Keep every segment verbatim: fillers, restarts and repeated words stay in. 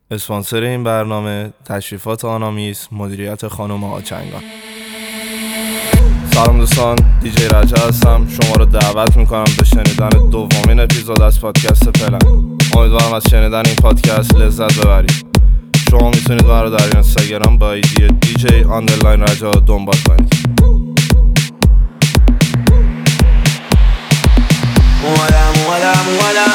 اسپانسر این برنامه تشریفات آنامیس، مدیریت خانم آچنگان. سلام دوستان، دیجی رجا هستم. شما رو دعوت میکنم به شنیدن دومین اپیزود از پادکست پلن. امیدوارم از شنیدن این پادکست لذت ببرید. شما میتونید من رو در اینستاگرام با ایدی دیجی آندرلاین رجا دنبال کنید. مولا مولا مولا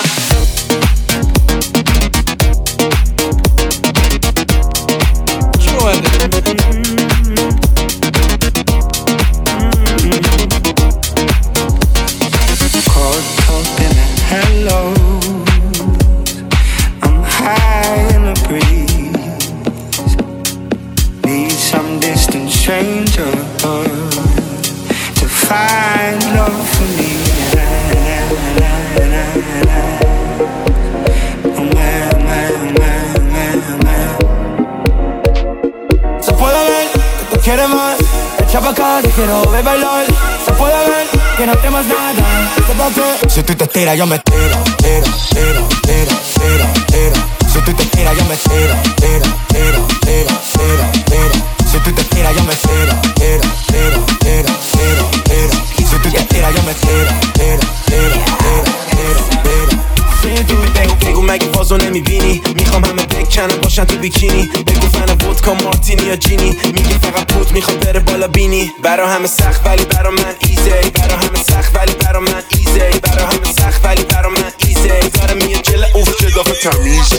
quiero ver bailar, se puede ver que no temas nada. Si tú te tiras yo me tiro, tiro, tiro, tiro, tiro, tiro. Si tú te tiras yo me tiro, tiro, tiro, tiro, tiro, tiro. Si tú te tiras yo me tiro, tiro, tiro, tiro, tiro, tiro. Si tú te tiras yo me tiro, tiro, tiro, tiro, tiro, tiro. بگو مگه بازو نمیبینی میخوام همه بکنن باشن تو بیکینی بگو فن ودکا مارتینی یا جینی میگی فقط پوت میخواد بره بالا بینی برا همه سخت ولی برا من ایزی برا همه سخت ولی برا من ایزی برا همه سخت ولی برا من ایزی داره میاد جل اوف چه دافه تمیز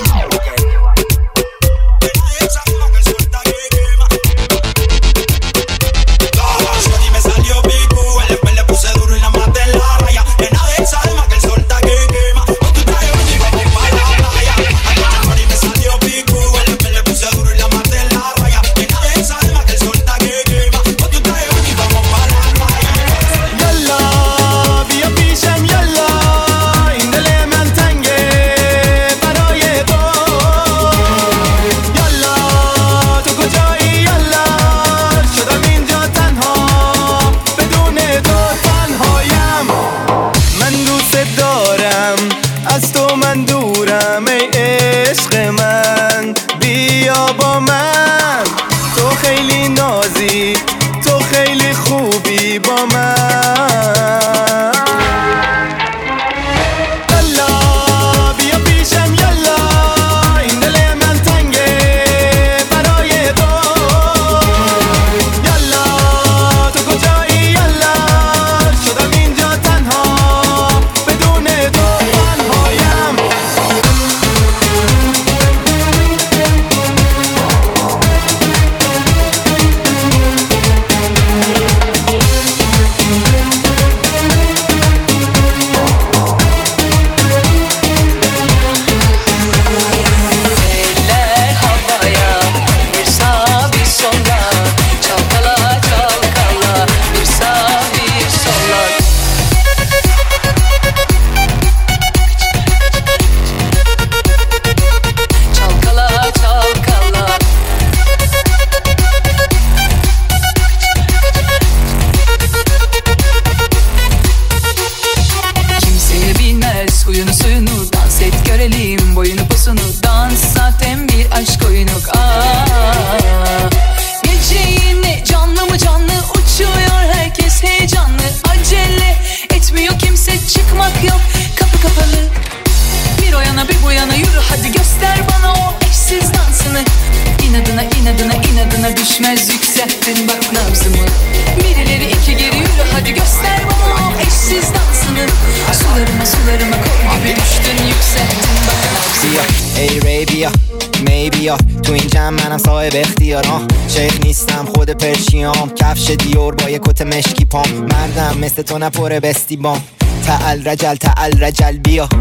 دیور با یک کت مشکی پام مردم مثل تو نپره بستی بام تعال رجل تعال رجل بیا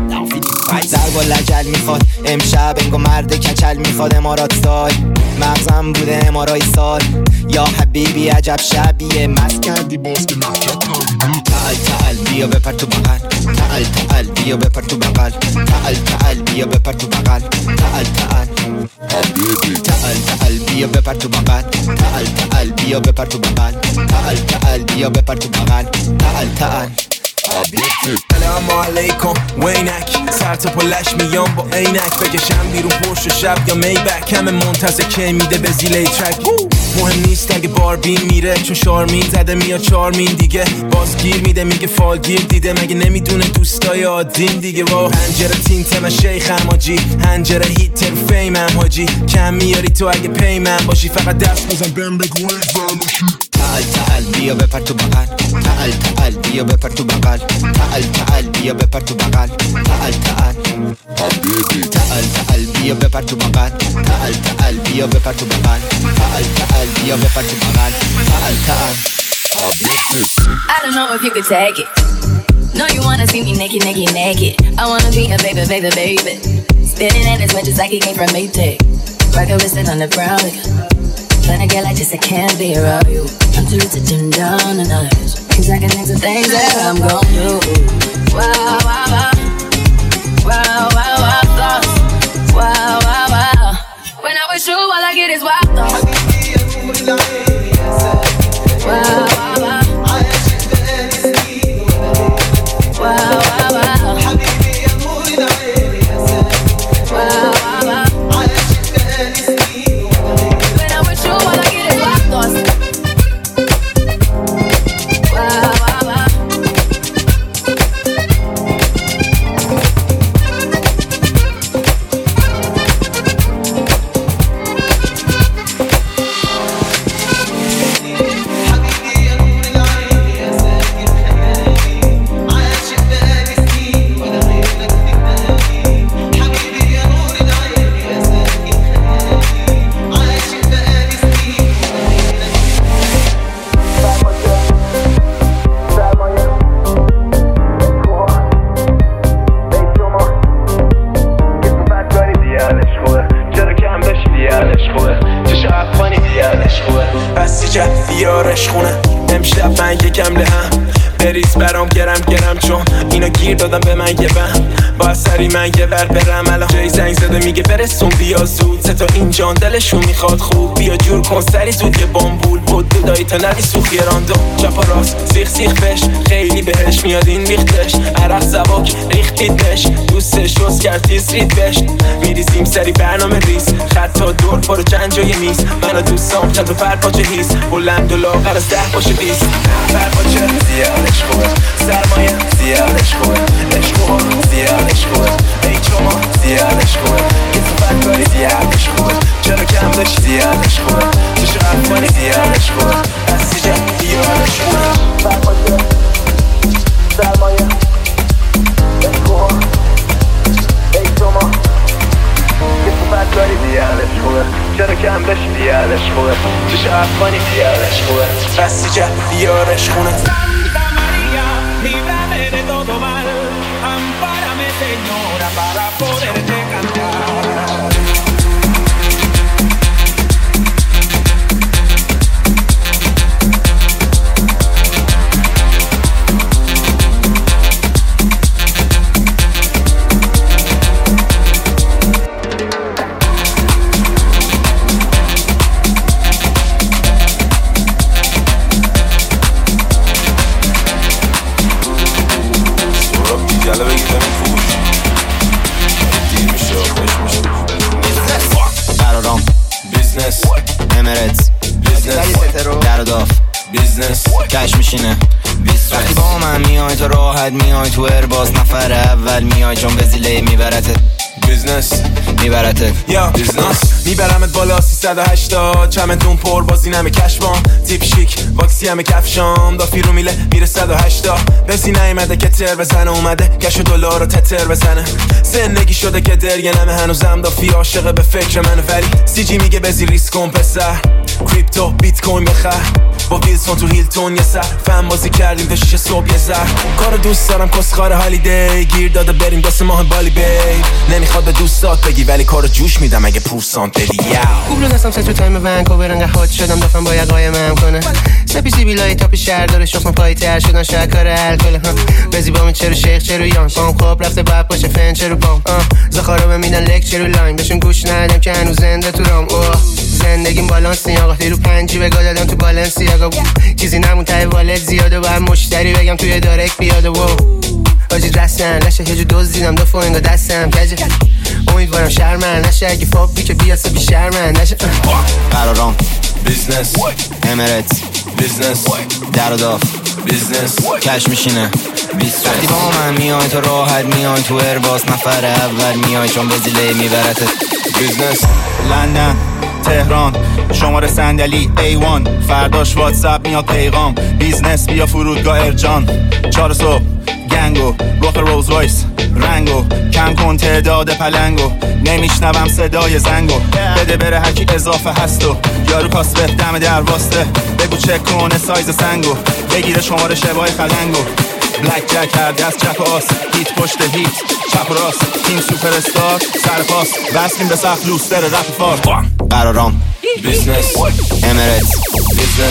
ضرب و لجل میخواد امشب انگو مرد کچل میخواد امارات سال مغزم بوده امارای سال یا حبیبی عجب شبیه مست کردی باز که نکت تعال تعال بیا بپر تو بغل تعال تعال بیا بپر تو بغل تعال تعال بیا بپر تو بغل تعال تعال تعال تعال بیا بپر تو بغل تعال تعال بیا بپر تو بغل تعال تعال بیا بپر تو بغل تعال تعال سلام علیکم وینک سر تا پلش میام با عینک بکشم بیرون پرش و شب یا میبک همه منتظر که میده به زیله ترک مهم نیست اگه باربین میره چون شارمین زده میاد چارمین دیگه باز گیر میده میگه فالگیر دیده مگه نمیدونه دوستای عادیم دیگه با هنجره تینت من شیخم حاجی هنجره هیتر فیمم حاجی کم میاری تو اگه پیمم باشی فقط دست بزن بهم بگو ای بلاشی تعال تعال بیا بپر تو بغل تعال تعال بیا بپر تو بغل تعال تعال بیا بپر تو بغل تعال تعال تعال تعال بیا بپر تو بغل تعال تعال بیا بپر تو بغل تعال تعال بیا بپر تو بغل تعال تعال I don't know if you could take it. No, you wanna see me naked, naked, naked. I wanna be a baby, baby, baby. Spinning in as much as I can came from Maytag. Rocket with it on the brown. When I get like this, I can't be around you. I'm too rich to dim down and others. Cause I can think of things that I'm gon' do. Wow, wow, wow. Wow, wow, wow, thoughts. Wow, wow, wow. When I'm with you, all I get is wild thoughts. Wow, wow, wow. Wow, wow, wow. Wow, wow, wow. When I'm with you, all I get is wild thoughts. Wow, wow, wow. امشب من یکم لهم بریز برام گرم گرم چون اینا گیر دادم به من یه بهم با سری من یه ور برم الان جای زنگ زده میگه برسون بیا زود سه تا این جان دلشون میخواد خوب بیا جور کن سری زود یه بامبول بود دودایی تا نری سوخ یه راندو چپ و راست سیخ سیخ بش خیلی بهش میاد این ریختش عرق زباک ریختیدش دوستش روز کرد تیز رید بش میریزیم سری برنامه ریز خطا دور برو چند جای میز منو دوستام چند و فرپاچه هیست بلند و لاغر از ده باشه بیست فرپاچه زیادش خوبه سرمایه زیادش خوبه عشقو زیادش خوبه ای شما زیادش خوبه یه صفت کاری زیادش خوبه چرا کم داشت زیادش خوبه چشو افغانی زیادش خوبه از سیجه دیارش خوبه فرپاچه سرمایه عشقو ای شما یه صفت کاری زیادش خوبه چرا کم داشت زیادش خوبه چشو افغانی زیادش خوبه از سیجه دیارش خونه líbrame de todo mal, ampárame señora para poderte cantar. کش میشینه وقتی با من میای تو راحت میای تو ارباز نفر اول میای چون به زیله میبرته بیزنس میبرته یا بیزنس میبرمت بالا سیصد و هشتاد چمدون پر بازی نمه کشمام تیپ شیک واکسی همه کفشام دافی رو میله میره صد و هشتاد بزی نیمده که تر بزنه اومده کش و دلار رو تتر بزنه زندگی شده که درگه نمه هنوزم دافی عاشقه به فکر منه ولی سی جی میگه بزی ریسک کن پسر کریپتو بیت کوین بخر با ویلسون تو هیلتون یه سر فهم بازی کردیم تا شیش صبح یه زر کار دوست دارم کسخار هالیدی گیر داده بریم دست ماه بالی بی نمیخواد به دوستات بگی ولی کارو جوش میدم اگه پورسانت بدی یاو کوبلو دستم ست رو تایم ونکوور انگه هات شدم دفعم باید قایمم کنه سپی سی بیلای تاپی شهر داره شخصم پایی تر شدن شاید کار الکله بزی با من چرو شیخ چرو یان پام خواب رفته باید باشه فن چرو پام زخارا بمیدن لک چرو لاین بهشون گوش ندم که هنوز زنده تو رام اوه زندگیم بالانسی آقا رو پنجی بگاه دادم تو بالانسی آقا چیزی نمون ته والت زیاده با هم مشتری بگم توی دارک بیاده و آجی دستم نشه که جو دوز دیدم دو فو انگا دستم کجه امیدوارم شرمن نشه اگه فابی که بیاسه بی شرمن نشه قرارام بیزنس امارات بیزنس در و داف بیزنس کش میشینه وقتی با من میای تو راحت میای تو ارباس نفر اول میای چون بزیله میبرتت بیزنس لندن تهران شماره صندلی ای وان فرداش واتساپ میاد پیغام بیزنس بیا فرودگاه ارجان چهار صبح گنگو رخ روز رایس رنگو کم کن تعداد پلنگو نمیشنوم صدای زنگو بده بره هرکی اضافه هستو یارو کاسبه دم در واسطه بگو چک کنه سایز سنگو بگیره شماره شبای خلنگو بلک جک هر دست چپ و آس هیت پشت هیت چپ و راست تیم سوپر استار سر پاس بسیم به سخت لوستر رپ فار قرارام بیزنس امارات بیزنس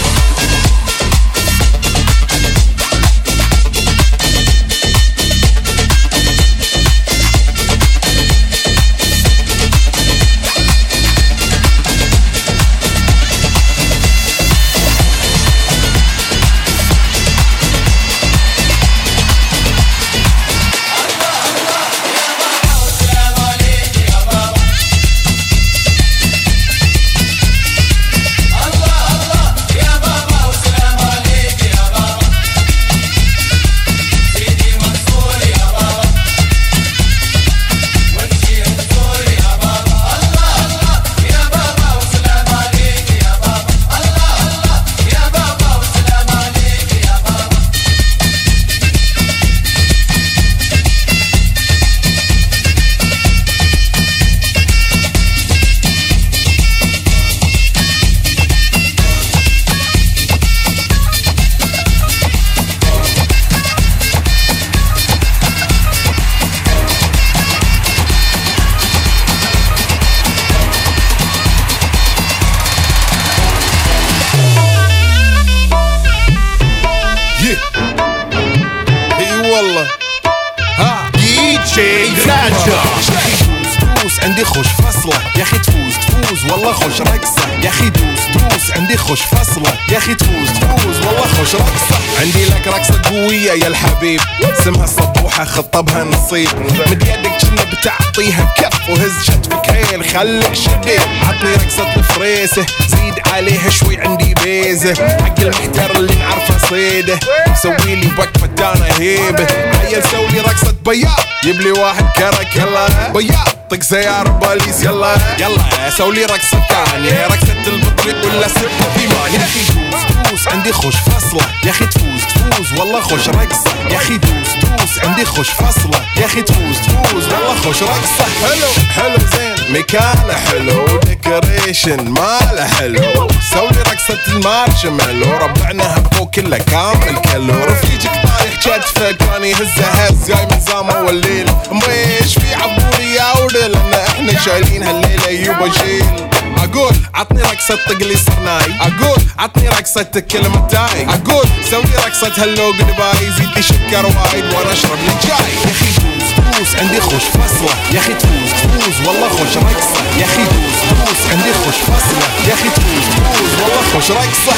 عندي خوش فصلة يا أخي تفوز تفوز والله خوش رقصة يا أخي دوس دوس عندي خوش فصلة يا أخي تفوز تفوز والله خوش رقصة عندي لك رقصة قوية يا الحبيب اسمها السطوحة خطبها نصيب مد يدك كنا بتعطيها بكف وهز شتفك هيل خليك شديد عطني رقصة الفريسة زيد عليها شوي عندي بيزة حق المحتر اللي نعرفه صيده سويلي وقفة دانا هيبة عيل سوي رقصة بياض يبلي واحد كرك يلا بياض طق سيارة باليس يلا يلا سولي رقصة تانية رقصة البطريق ولا سبة بيمان يا أخي دوس دوس عندي خوش فصلة يا أخي تفوز تفوز والله خوش رقصة يا أخي دوس دوس عندي خوش فصلة يا أخي تفوز تفوز والله خوش رقصة حلو حلو زين مكانه حلو ديكوريشن ماله حلو سولي رقصة المارشميلو ربعنا هبو كله كامل كلو رفيجك طايح كتفك راني هزه هز جاي من زامه والليل مبيش في عبوري يا ودل لان احنا شايلين هالليلة يوبا شيل اقول عطني رقصة طقلي صرناي اقول عطني رقصة كلمة تاي اقول سوي رقصة هاللو قدباي زيد لي شكر وايد وانا اشرب لي جاي يا اخي دوس دوس عندي خوش فصلة يا اخي تفوز تفوز والله خوش رقصة يا اخي دوس دوس عندي خوش فصلة يا اخي تفوز تفوز والله خوش رقصة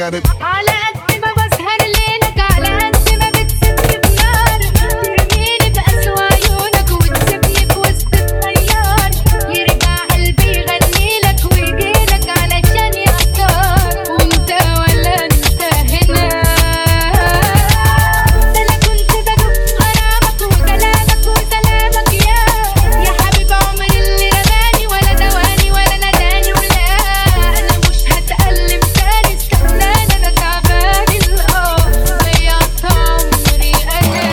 got it. على قد ما بسهر ليلك على قد ما بتسيبني بنار ترميني بأسوأ عيونك وتسيبني في وسط الطيار يرجع قلبي يغنيلك ويجيلك علشان يختار وانت ولا انت هنا ده انا كنت بدوق غرامك وكلامك وسلامك يا يا حبيب عمري اللي رماني ولا دواني ولا نداني ولا انا مش هتألم تاني استناني انا تعباني الاه ضيعت عمري انا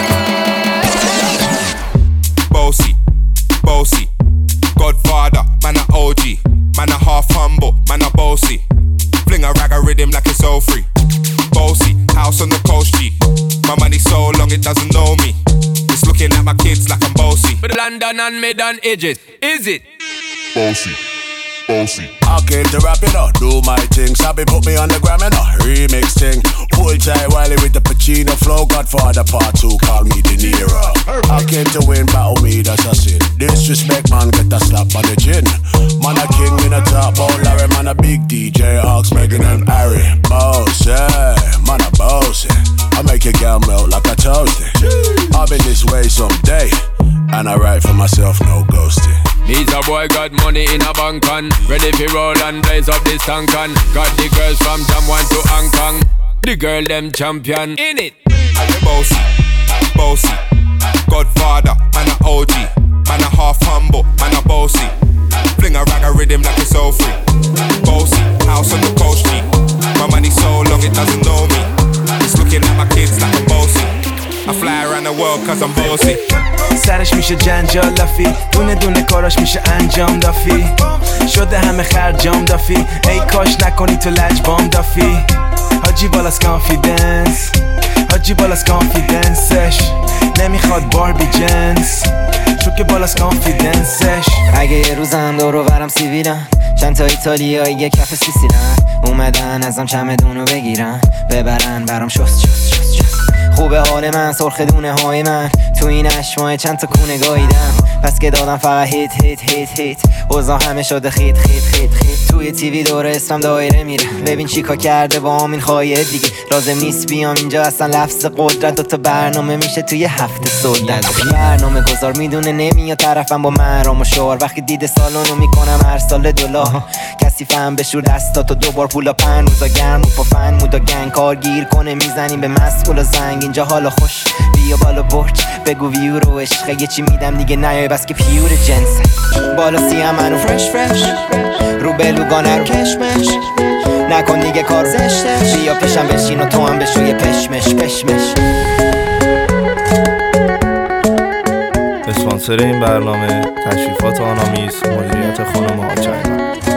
Bossy, bossy, Godfather, man a O G, man a half humble, man a bossy. Fling a rag a rhythm like it's all free. Bossy, house on the coast G. My money so long it doesn't know me. It's looking at my kids like I'm bossy. But London and mid on edges, is it? Bossy, bossy. I came to rap it up, do my thing. Sabi put me on the gram and a remix thing. Pull tight Wiley with the Pacino flow. Godfather part two, call me De Niro. I came to win, battle me, that's a sin. Disrespect, man, get a slap on the chin. Man a king in a top, oh Larry, man a big D J, Ox, Megan and Harry. Boss, yeah, man a boss, yeah. I make your girl melt like a toasty. I've been this way someday, and I write for myself, no ghosting. Needs a boy got money in a bank on ready for roll and blaze up this tank on. Got the girls from Jamwan to Hong Kong. The girl them champion in it. Bossy, bossy, Godfather, man a O G, man a half humble, man a bossy. Fling a rag a rhythm like it's all free. Bossy, house on the coast G. My money so long it doesn't know me. It's looking at my kids like I'm bossy. I fly around the world cause I'm bossy. سرش میشه جنجال دافی دونه دونه کاراش میشه انجام دافی شده همه خرجام دافی ای کاش نکنی تو لجبام دافی حاجی بالاس کانفیدنس حاجی بالاس کانفیدنسش نمیخواد باربی جنس چون که بالاس کانفیدنسش اگه یه روزم دورو برم سیویلن چند تا ایتالیایی یه کف سیسیلن اومدن ازم چمدونو بگیرن ببرن برام شست شست شست شست خوبه حال من سرخ دونه های من تو این اشمای چند تا کونه گاییدم پس که دادم فقط هیت هیت هیت هیت اوضاع همه شده خیت خیت خیت خیت توی تیوی دور اسمم دایره میره ببین چیکار کرده با همین خواهیه دیگه لازم نیست بیام اینجا اصلا لفظ قدرت دو تا برنامه میشه توی هفته سلطن برنامه گذار میدونه نمیاد طرفم با مرام و شعار وقتی دیده سالونو میکنم هر سال دلار کسی فهم بشور دستاتو دوبار پولا پن روزا گرم و با فن مودا گنگ کار گیر کنه میزنیم به مسئول و زنگ اینجا حالا خوش بیا بالا برج بگو ویو رو عشقه یه چی میدم دیگه نیای بس که پیور جنسه بالا سیام منو فرش فرش رو بلوگانه رو کشمش نکن دیگه کار زشتش بیا پیشم بشین و تو هم بشوی پشمش پشمش. اسپانسر این برنامه تشریفات آنامیز مدیریت خانم آچنگ.